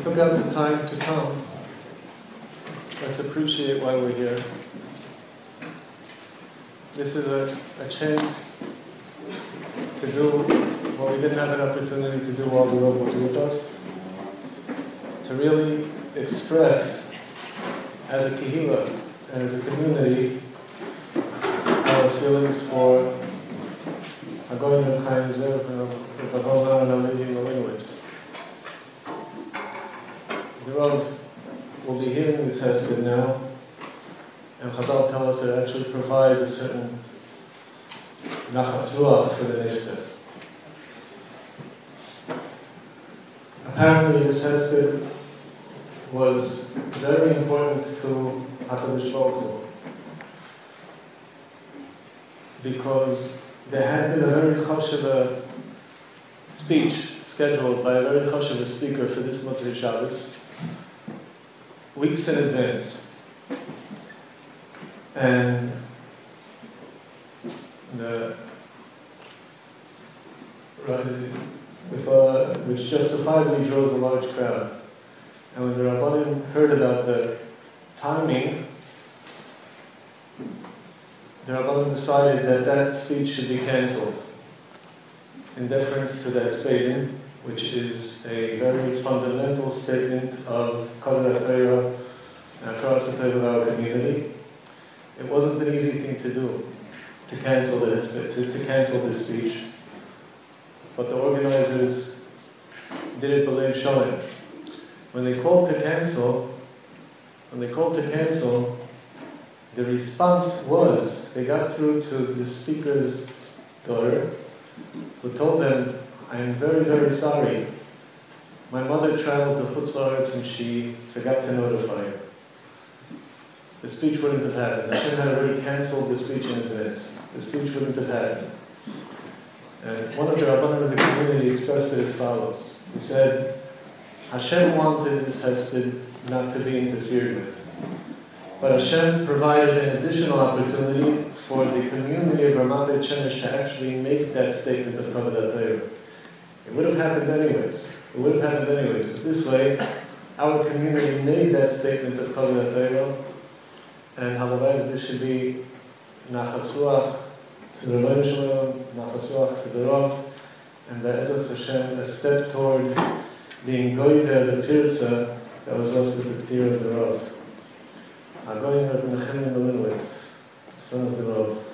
took out the time to come. Let's appreciate why we're here. This is a chance to do what we didn't have an opportunity to do while the Rav was with us, to really express as a kehillah and as a community our feelings for Hagoyin Chaim Zev and Pavona and Alidi Malinowitz. The Rav will be hearing this hesped now, and Chazal tell us that it actually provides a certain nachas ruach for the neshter. Apparently, this hesped was very important to HaKadosh Baruch Hu, because there had been a very choshev speech scheduled by a very choshev speaker for this Motzei Shabbos, weeks in advance. And which justifiably draws a large crowd. And when the Rabbanim heard about the timing, the Rabbanim decided that that speech should be cancelled in deference to the Hespedin, which is a very fundamental statement of Kavod HaTorah and Akras HaTorah of our community. It wasn't an easy thing to do, to cancel this speech, but the organizers did it b'lev shalom. When they called to cancel, the response was, they got through to the speaker's daughter, who told them, "I am very, very sorry. My mother traveled to Chutz La'aretz and she forgot to notify her. The speech wouldn't have happened. Hashem had already cancelled the speech in advance. The speech wouldn't have happened." And one of the Rabbanim of the community expressed it as follows. He said, Hashem wanted this hesped not to be interfered with. But Hashem provided an additional opportunity for the community of Ramat Beit Shemesh to actually make that statement of Kavod HaTorah. It would have happened anyways. But this way, our community made that statement of Kavod HaTorah, and Halavai, this should be nachas ruach to the Rebbeinu Shalom, nachas ruach to the Rav, and Be'ezus Hashem, a step toward being goyder the pirza that was left with the tear of the Rav. Hagoyin Reb Menachem Malinowitz, son of the Rav.